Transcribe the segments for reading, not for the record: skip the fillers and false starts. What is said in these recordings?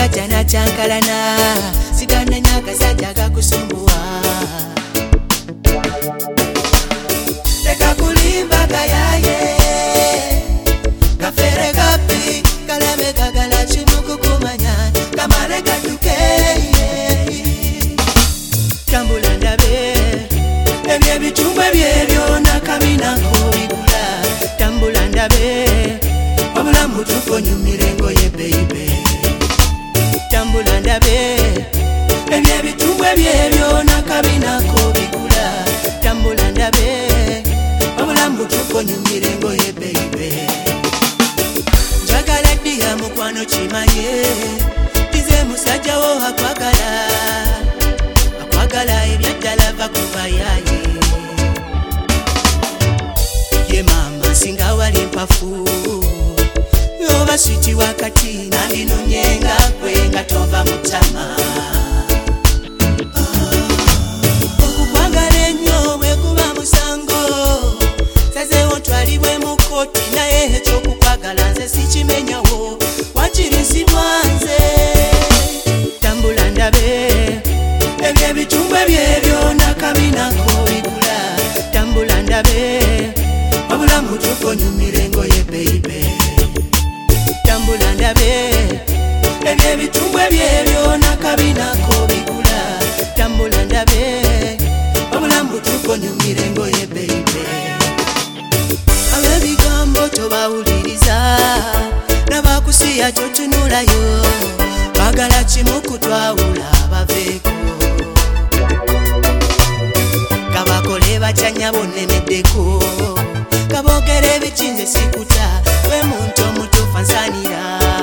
musajja nakyankalana sigananya akasajja gakusumbuwa leka kulimba gayaye gafere gapi kalabe kagala kimukukumanya kamale gaduke tambula ndabe ebyebitumbwe byebyona kabinako bigula tambula ndabe obulamu tufonyumire ngoye baby tambula ndabe ebyebitumbwe byebyona kabinako bigula tambula ndabe obulamu tufonyumire ngoye baby njagala ddiya mukwano kimanye tize musajja wo akwagala ebyaddala va kubayaye ye mama singa wali mpafu yoba switi wakati nandinonyenga gwe nga tova mutama okukwagala ennyo bwe kuba musango sazeewo ntwalibwe mu kkooti naye ekyokukwagala nze sikimenyawo wakirisibwa nze tambula ndabe ebyebitumbwe byebyona kabinako bigula tambula ndabe obulamu tufonyumire ngoye baby tambula ndabe ebyebitumbwe byebyona kabinako bigula tambula ndabe obulamu tufonyumire ngoye baby abebigambo tobawuliriza nabakusiya totunulayo bagala kimu kutwawula abaveeko kabakole bacanya bonnemeddeko kabogere ebikinze sikuta we muntu omutuufa nsanira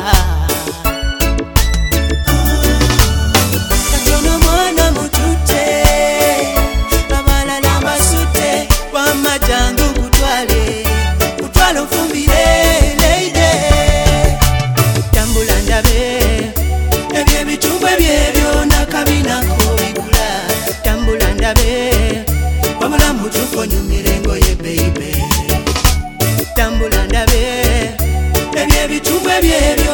katono mwana mututte abalala mbasutte wamajangu kutwale ofumbire leide tambula ndabe ebyebitumbwe byebyona kabinako bigula tambula ndabe obulamu tufonyumire ngoye baby tambula ndabe ebyebitumbwe byebyo